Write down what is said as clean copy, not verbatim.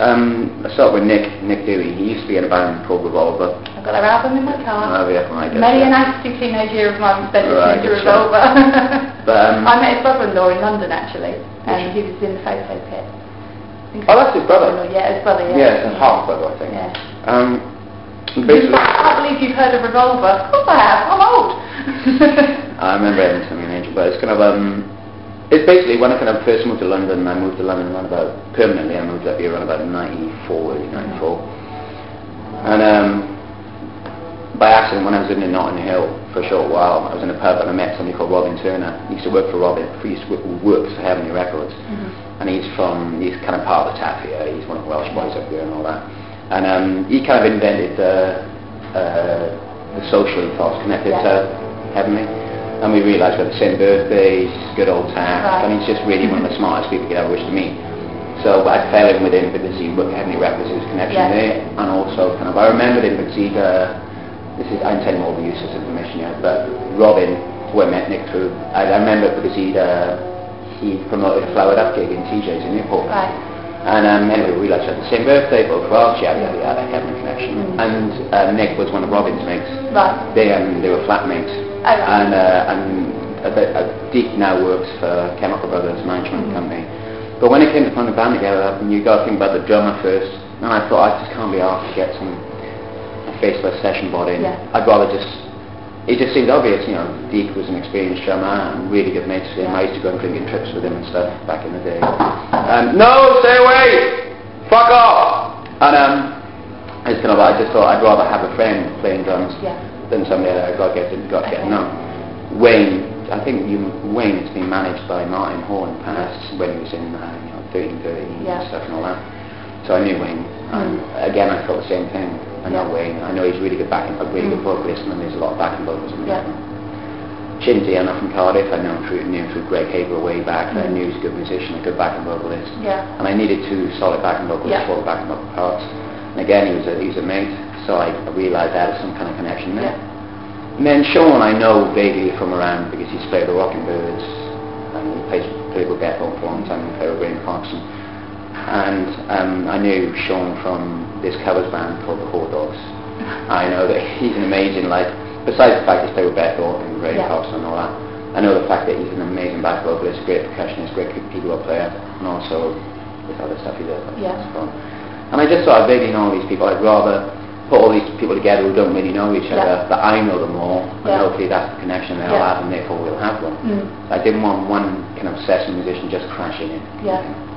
I started with Nick Dewey. He used to be in a band called Revolver. I've got their album in my car. Oh, yeah, right, Many an angsty teenage year of mine spent listening to Revolver. But, I met his brother-in-law in London actually, and he was in the Photo Pit. Oh, that's his brother? Yeah, his brother, yeah. Yeah, it's half brother, I think. Yeah. Basically, I can't believe you've heard of Revolver. Of course I have, I'm old. I remember having something in Angel, but it's kind of, it's basically when I kind of first moved to London. I moved to London around about, permanently I moved up here around about 94, early 94. And by accident, when I was living in Notting Hill for a short while, I was in a pub and I met somebody called Robin Turner. He used to work for Robin, he used to work for Heavenly Records. And he's kind of part of the Taff here, he's one of the Welsh boys up here and all that. And he kind of invented the social ethos connected to Heavenly. And we realised we had the same birthdays, good old Taff, and he's just really one of the smartest people you could ever wish to meet. So I fell in with him because he worked at Heavenly Records, there was a connection there, and also kind of, I remembered him because he'd, I'm telling all the useless information here, but Robin, who I met Nick through, I remember because he promoted a Flowered Up gig in TJ's in Newport. Right. And anyway, we realised we had the same birthday, both Welsh, yada yada yada, Heavenly connection. And Nick was one of Robin's mates. Right. They were flatmates. Oh, right. And Deke now works for Chemical Brothers Management Company. But when it came to putting the band together, you got to think about the drummer first. And I thought, I just can't be asked to get a faceless session body in. I'd rather it just seemed obvious, you know, Deke was an experienced drummer and really good mates with him. I used to go on drinking trips with him and stuff back in the day. No, stay away! Fuck off! And I just thought I'd rather have a friend playing drums than somebody that I've got to get to know. Wayne, I think Wayne has been managed by Martin Hall in the past when he was in 1313 and stuff and all that. So I knew Wayne. And again, I thought the same thing. I know Wayne. I know he's really good backing, a really good vocalist, and there's a lot of backing vocals in there. Shinty, I know from Cardiff. I knew him through Greg Haber way back. I knew he was a good musician, a good backing vocalist. And I needed two solid backing vocalists for the backing vocal parts. And again, he was a mate, so I realised there was some kind of connection there. And then Sean, I know vaguely from around because he's played with Rocking Birds, and he played with Bethel for a long time, and played with Graham Clarkson. And I knew Sean from this covers band called the Whore Dogs. I know that he's an amazing, besides the fact he's played with Bethel and Graham Clarkson and all that, I know the fact that he's an amazing back vocalist, great percussionist, great keyboard player, and also this other stuff he does. And I just thought I vaguely know all these people. I'd rather put all these people together who don't really know each other, but I know them all, and hopefully that's the connection they'll have, and therefore we'll have one. I didn't want one kind of session musician just crashing in.